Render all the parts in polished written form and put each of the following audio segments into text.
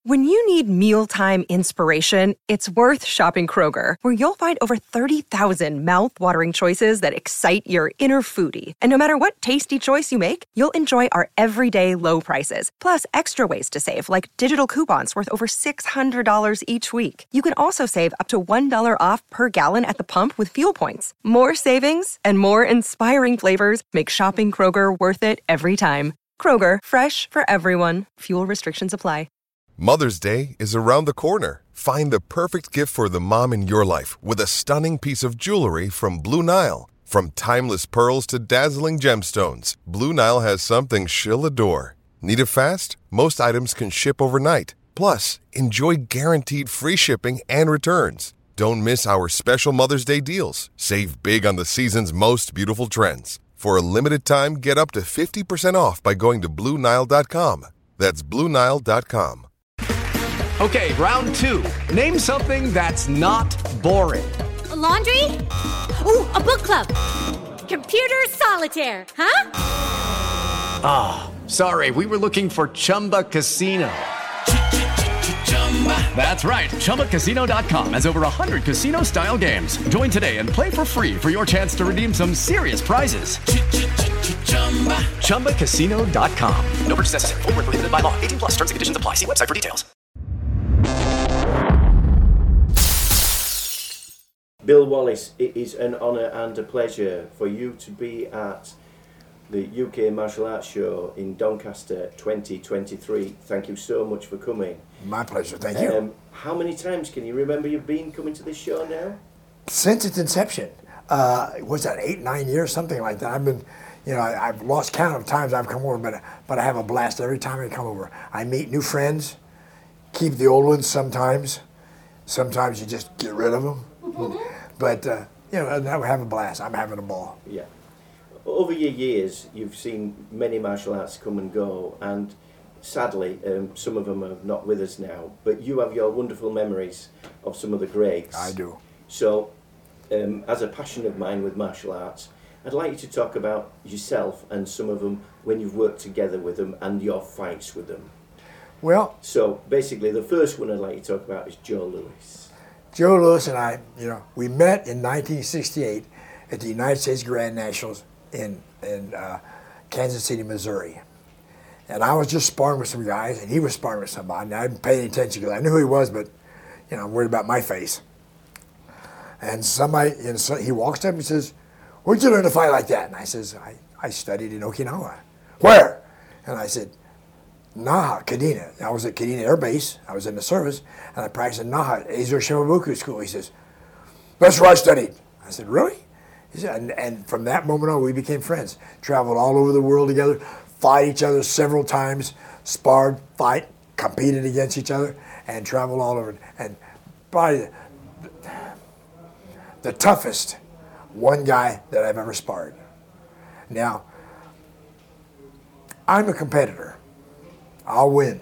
When you need mealtime inspiration, it's worth shopping Kroger, where you'll find over 30,000 mouth-watering choices that excite your inner foodie. And no matter what tasty choice you make, you'll enjoy our everyday low prices, plus extra ways to save, like digital coupons worth over $600 each week. You can also save up to $1 off per gallon at the pump with fuel points. More savings and more inspiring flavors make shopping Kroger worth it every time. Kroger, fresh for everyone. Fuel restrictions apply. Mother's Day is around the corner. Find the perfect gift for the mom in your life with a stunning piece of jewelry from Blue Nile. From timeless pearls to dazzling gemstones, Blue Nile has something she'll adore. Need it fast? Most items can ship overnight. Plus, enjoy guaranteed free shipping and returns. Don't miss our special Mother's Day deals. Save big on the season's most beautiful trends. For a limited time, get up to 50% off by going to BlueNile.com. That's BlueNile.com. Okay, round two. Name something that's not boring. A laundry? Ooh, a book club. Computer solitaire, huh? Ah, sorry, we were looking for Chumba Casino. That's right, ChumbaCasino.com has over 100 casino-style games. Join today and play for free for your chance to redeem some serious prizes. ChumbaCasino.com. No purchase necessary. Void where prohibited by law. 18 plus terms and conditions apply. See website for details. Bill Wallace, it is an honour and a pleasure for you to be at the UK Martial Arts Show in Doncaster 2023. Thank you so much for coming. My pleasure, thank you. How many times can you remember you've been coming to this show now? Since its inception. Was that 8-9 years, something like that? I've been, I've lost count of times I've come over, but I have a blast every time I come over. I meet new friends, keep the old ones sometimes. Sometimes you just get rid of them. But, I have a blast. I'm having a ball. Yeah. Over your years, you've seen many martial arts come and go, and sadly, some of them are not with us now, but you have your wonderful memories of some of the greats. I do. So, as a passion of mine with martial arts, I'd like you to talk about yourself and some of them when you've worked together with them and your fights with them. Well... So, basically, the first one I'd like you to talk about is Joe Louis. Joe Louis and I, we met in 1968 at the United States Grand Nationals in Kansas City, Missouri. And I was just sparring with some guys, and he was sparring with somebody. And I didn't pay any attention because I knew who he was, but I'm worried about my face. And he walks up and says, "Where'd you learn to fight like that?" And I says, I studied in Okinawa. "Where?" And I said, "Naha, Kadena." I was at Kadena Air Base. I was in the service, and I practiced in Naha, Eizo Shimabuku School. He says, "That's where I studied." I said, "Really?" He said, and from that moment on, we became friends. Traveled all over the world together, fought each other several times, sparred, fight, competed against each other, and traveled all over. And probably the toughest one guy that I've ever sparred. Now, I'm a competitor. I'll win.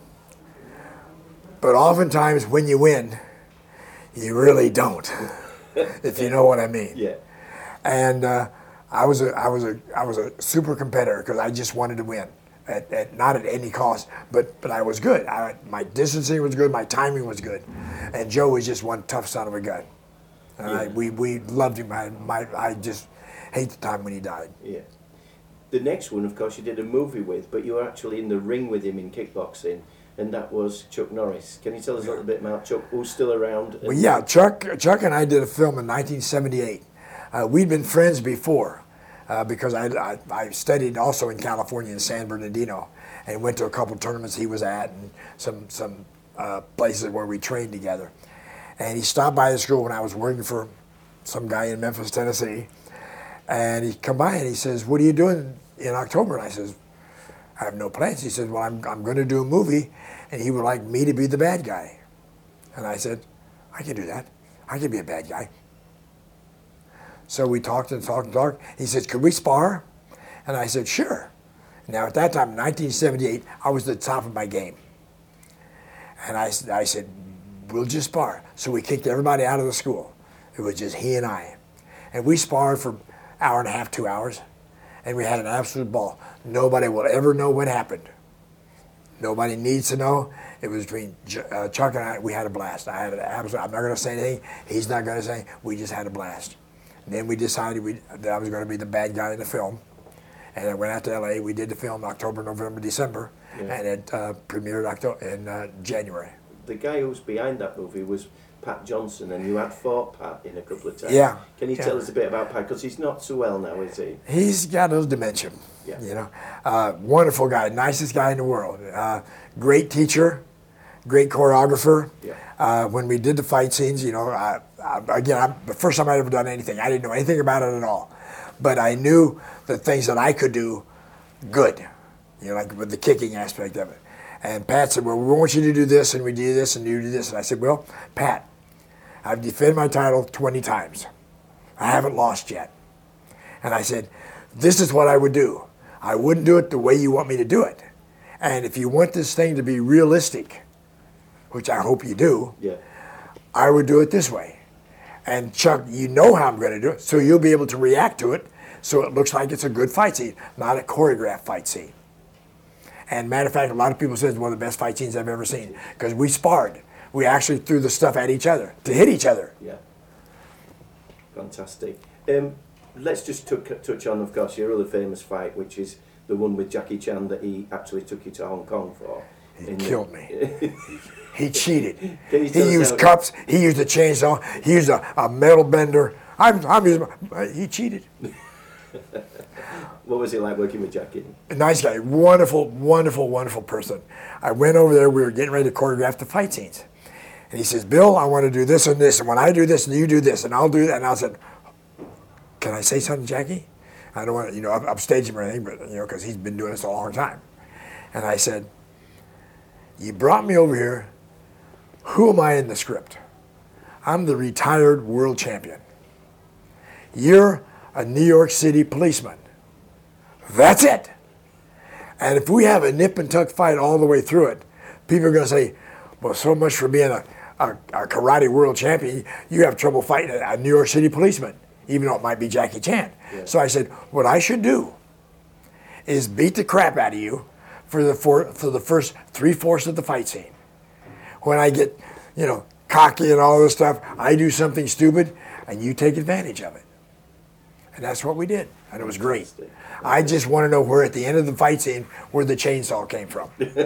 But oftentimes when you win, you really don't, if you know what I mean. Yeah. And I was a super competitor because I just wanted to win, not at any cost, but I was good. My distancing was good, my timing was good, and Joe was just one tough son of a gun. Yeah. We loved him. I just hate the time when he died. Yeah. The next one, of course, you did a movie with, but you were actually in the ring with him in kickboxing, and that was Chuck Norris. Can you tell us a little bit about Chuck, who's still around? Well, yeah, Chuck and I did a film in 1978. We'd been friends before because I studied also in California in San Bernardino and went to a couple tournaments he was at and some places where we trained together. And he stopped by the school when I was working for some guy in Memphis, Tennessee. And he come by and he says, "What are you doing in October?" And I says, "I have no plans." He said, "Well, I'm going to do a movie, and he would like me to be the bad guy." And I said, "I can do that. I can be a bad guy." So we talked and talked and talked. He said, "Could we spar?" And I said, "Sure." Now at that time, 1978, I was at the top of my game. And I said, "We'll just spar." So we kicked everybody out of the school. It was just he and I. And we sparred for an hour and a half, 2 hours. And we had an absolute ball. Nobody will ever know what happened. Nobody needs to know. It was between Chuck and I. We had a blast. I had an absolute. I'm not going to say anything. He's not going to say anything. We just had a blast. And then we decided that I was going to be the bad guy in the film. And I went out to L.A. We did the film October, November, December, and it premiered in January. The guy who was behind that movie was Pat Johnson, and you had fought Pat in a couple of times. Yeah. Can you tell us a bit about Pat? Because he's not so well now, is he? He's got a little dementia. Yeah. You know, wonderful guy, nicest guy in the world. Great teacher, great choreographer. Yeah. When we did the fight scenes, you know, the first time I'd ever done anything, I didn't know anything about it at all, but I knew the things that I could do good. You know, like with the kicking aspect of it. And Pat said, well, we want you to do this, and we do this, and you do this. And I said, well, Pat, I've defended my title 20 times. I haven't lost yet. And I said, this is what I would do. I wouldn't do it the way you want me to do it. And if you want this thing to be realistic, which I hope you do, I would do it this way. And Chuck, you know how I'm going to do it, so you'll be able to react to it so it looks like it's a good fight scene, not a choreographed fight scene. And matter of fact, a lot of people say it's one of the best fight scenes I've ever seen because we sparred. We actually threw the stuff at each other to hit each other. Yeah. Fantastic. Let's just touch on, of course, your other famous fight, which is the one with Jackie Chan that he actually took you to Hong Kong for. He killed me. He cheated. He used cups. He used a chainsaw. He used a metal bender. I'm using. He cheated. What was it like working with Jackie? A nice guy, wonderful, wonderful, wonderful person. I went over there. We were getting ready to choreograph the fight scenes, and he says, "Bill, I want to do this and this, and when I do this, and you do this, and I'll do that." And I said, "Can I say something, Jackie? I don't want to, you know, upstage him or anything, but you know, because he's been doing this a long time." And I said, "You brought me over here. Who am I in the script? I'm the retired world champion. You're a New York City policeman. That's it. And if we have a nip and tuck fight all the way through it, people are going to say, well, so much for being a karate world champion. You have trouble fighting a New York City policeman, even though it might be Jackie Chan." Yeah. So I said, what I should do is beat the crap out of you for the first 3/4 of the fight scene. When I get, you know, cocky and all this stuff, I do something stupid, and you take advantage of it. And that's what we did, and it was great. I just want to know where, at the end of the fight scene, where the chainsaw came from.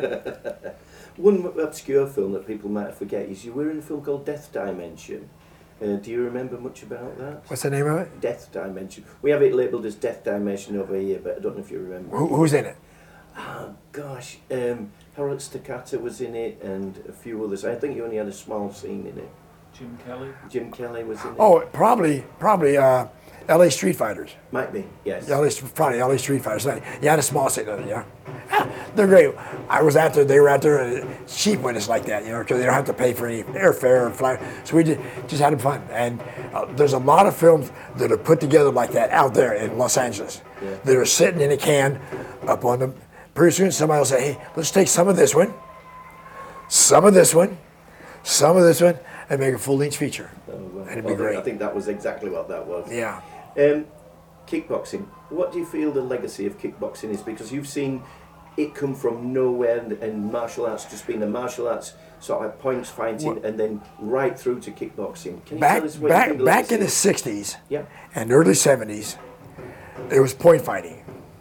One obscure film that people might forget is you were in a film called Death Dimension. Do you remember much about that? What's the name of it? Death Dimension. We have it labelled as Death Dimension over here, but I don't know if you remember. Who's in it? Oh, gosh. Harold Staccato was in it, and a few others. I think you only had a small scene in it. Jim Kelly? Jim Kelly was in it. Oh, probably L.A. Street Fighters. Might be, yes. Probably L.A. Street Fighters. You had a small scene of it, yeah. They're great. I was out there, they were out there, and it's cheap when it's like that, you know, because they don't have to pay for any airfare or flight. So we just had fun. And there's a lot of films that are put together like that out there in Los Angeles. Yeah. That are sitting in a can up on them. Pretty soon somebody will say, hey, let's take some of this one, some of this one, some of this one, and make a full-length feature. And it'd be great. I think that was exactly what that was. Yeah. Kickboxing. What do you feel the legacy of kickboxing is? Because you've seen it come from nowhere, and martial arts just being a martial arts sort of points fighting, and then right through to kickboxing. Can you tell us what you think the back legacy in the is? 60s and early 70s, it was point fighting.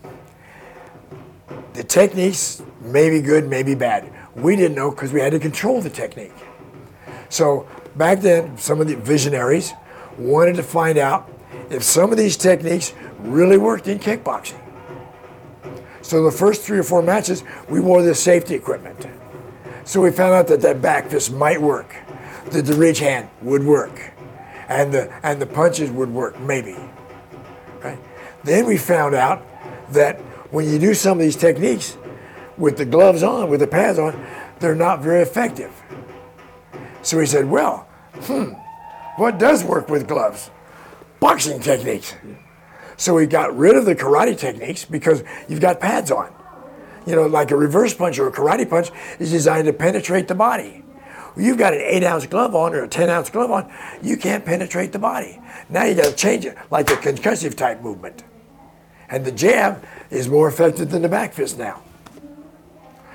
The techniques may be good, may be bad. We didn't know because we had to control the technique. So back then, some of the visionaries wanted to find out if some of these techniques really worked in kickboxing. So the first 3 or 4 matches, we wore this safety equipment. So we found out that that back fist might work, that the reach hand would work, and the punches would work, maybe. Right? Then we found out that when you do some of these techniques with the gloves on, with the pads on, they're not very effective. So we said, well, what does work with gloves? Boxing techniques. So we got rid of the karate techniques because you've got pads on. You know, like a reverse punch or a karate punch is designed to penetrate the body. You've got an 8-ounce glove on or a 10-ounce glove on, you can't penetrate the body. Now you got to change it, like a concussive type movement. And the jab is more effective than the back fist now.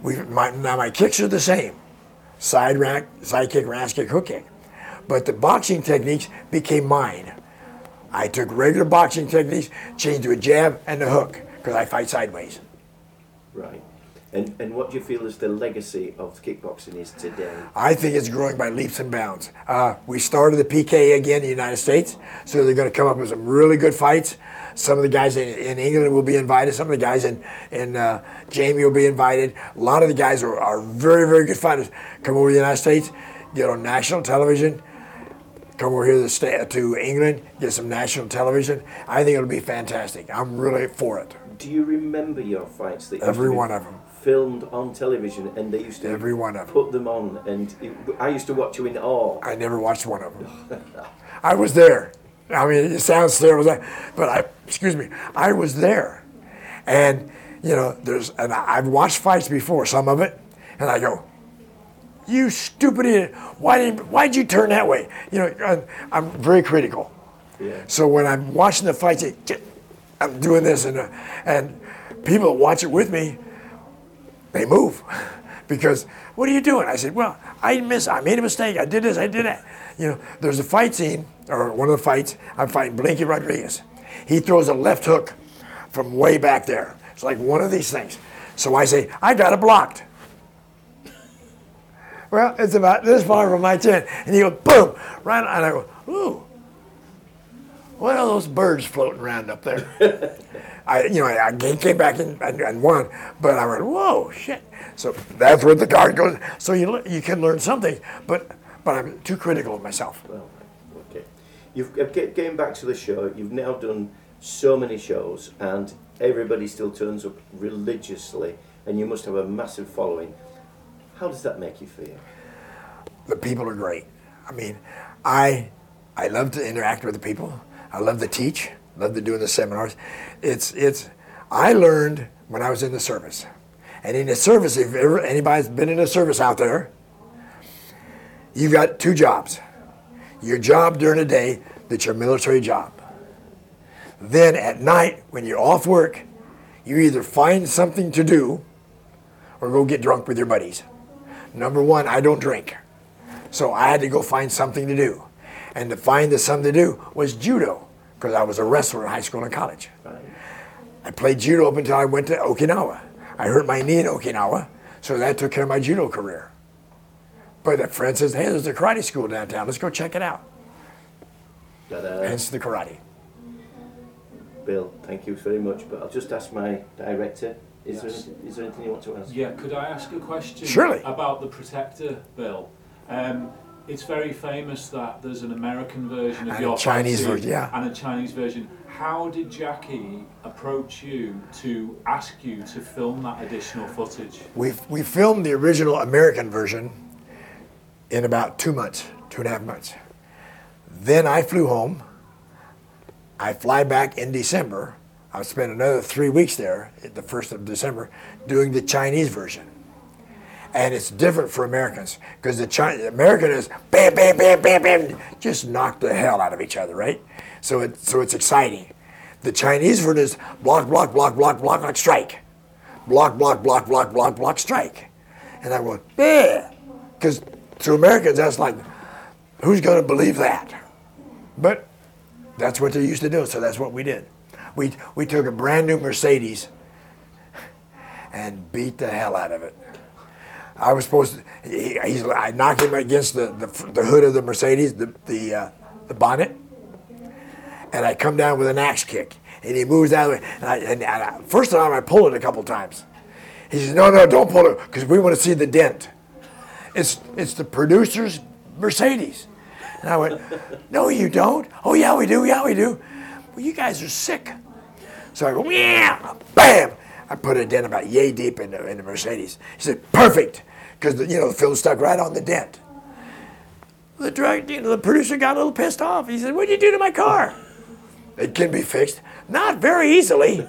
Now my kicks are the same. Side rack, side kick, ass kick, hook kick. But the boxing techniques became mine. I took regular boxing techniques, changed to a jab and a hook, because I fight sideways. Right. And what do you feel is the legacy of kickboxing is today? I think it's growing by leaps and bounds. We started the PKA again in the United States, so they're going to come up with some really good fights. Some of the guys in England will be invited. Some of the guys in Jamie will be invited. A lot of the guys are very, very good fighters. Come over to the United States, get on national television. Come over here to England, get some national television. I think it'll be fantastic. I'm really for it. Do you remember your fights that Every one of them. filmed on television, and they used to Every one of them. put them on, and I used to watch you in awe. I never watched one of them. I was there. I mean, it sounds terrible, but I was there. And I've watched fights before, some of it, and I go, "You stupid idiot! Why'd you turn that way?" I'm very critical. Yeah. So when I'm watching the fights, I'm doing this, and people that watch it with me, they move, because what are you doing? I said, well, I made a mistake. I did this. I did that. There's a fight scene, or one of the fights. I'm fighting Blinky Rodriguez. He throws a left hook from way back there. It's like one of these things. So I say, I got it blocked. Well, it's about this far from my chin, and he goes boom, right, and I go, ooh. What are those birds floating around up there? I came back and won, but I went, whoa, shit. So that's where the guard goes. So you can learn something, but I'm too critical of myself. Well, okay. Getting back to the show, you've now done so many shows, and everybody still turns up religiously, and you must have a massive following. How does that make you feel? The people are great. I mean, I love to interact with the people. I love to teach, love to do the seminars. I learned when I was in the service. And in the service, if anybody's been in a service out there, you've got two jobs. Your job during the day, that's your military job. Then at night, when you're off work, you either find something to do or go get drunk with your buddies. Number one, I don't drink. So I had to go find something to do. And to find the something to do was judo, because I was a wrestler in high school and college. Right. I played judo up until I went to Okinawa. I hurt my knee in Okinawa, so that took care of my judo career. But a friend says, hey, there's a karate school downtown. Let's go check it out. Hence the karate. Bill, thank you very much. But I'll just ask my director, is there anything you want to ask? Yeah, could I ask a question Surely. About the Protector, Bill? It's very famous that there's an American version of And your a Chinese fight version, yeah. and a Chinese version. How did Jackie approach you to ask you to film that additional footage? We filmed the original American version in about 2 months, 2.5 months. Then I flew home. I fly back in December. I'll spend another 3 weeks there, the 1st of December, doing the Chinese version. And it's different for Americans, because the American is bam, bam, bam, bam, bam, just knock the hell out of each other, right? So it's exciting. The Chinese version is block, block, block, block, block, block, strike. Block, block, block, block, block, block, strike. And I went, yeah, because to Americans, that's like, who's going to believe that? But that's what they used to do, so that's what we did. We took a brand new Mercedes and beat the hell out of it. I was supposed to, I knocked him against the hood of the Mercedes, the bonnet, and I come down with an axe kick, and he moves out of the way. And first time I pulled it a couple times. He says, no, don't pull it, because we want to see the dent. It's the producer's Mercedes. And I went, no, you don't. Oh, yeah, we do. Well, you guys are sick. So I go, yeah, bam. I put a dent about yay deep in the Mercedes. He said, perfect, because the film stuck right on the dent. The producer got a little pissed off. He said, what'd you do to my car? It can be fixed. Not very easily.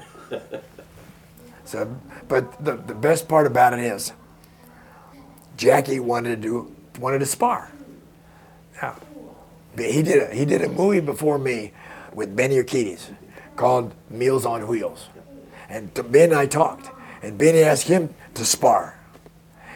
But the best part about it is, Jackie wanted to spar. Now, he did a movie before me with Benny Urquidez called Meals on Wheels. And Ben and I talked, and Benny asked him to spar.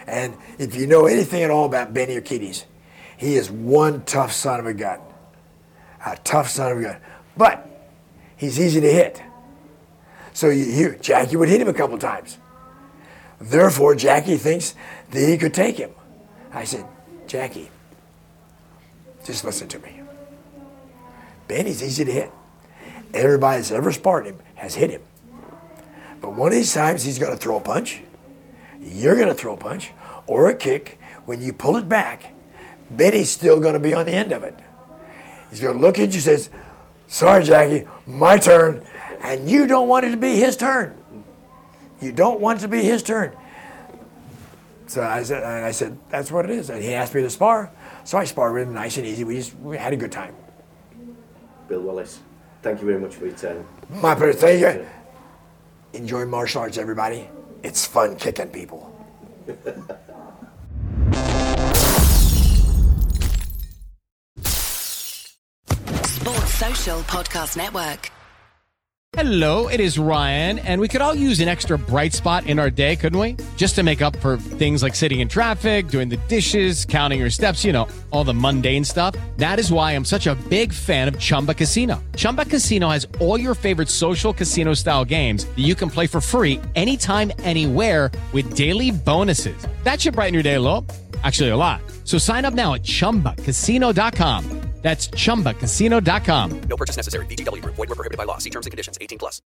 And if you know anything at all about Benny Urquidez, he is one tough son of a gun. A tough son of a gun. But he's easy to hit. So Jackie would hit him a couple times. Therefore, Jackie thinks that he could take him. I said, Jackie, just listen to me. Benny's easy to hit. Everybody that's ever sparred him has hit him. But one of these times he's going to throw a punch. You're going to throw a punch or a kick. When you pull it back, Benny's still going to be on the end of it. He's going to look at you and says, sorry, Jackie, my turn. And you don't want it to be his turn. You don't want it to be his turn. So I said, that's what it is. And he asked me to spar. So I sparred with him nice and easy. We had a good time. Bill Wallace, thank you very much for your time. My pleasure. Thank you. Enjoy martial arts, everybody. It's fun kicking people. Sports Social Podcast Network. Hello, it is Ryan, and we could all use an extra bright spot in our day, couldn't we? Just to make up for things like sitting in traffic, doing the dishes, counting your steps, you know, all the mundane stuff. That is why I'm such a big fan of Chumba Casino. Chumba Casino has all your favorite social casino-style games that you can play for free anytime, anywhere with daily bonuses. That should brighten your day a little. Actually, a lot. So sign up now at ChumbaCasino.com. That's ChumbaCasino.com. No purchase necessary. VGW Group. Void where prohibited by law. See terms and conditions. 18+.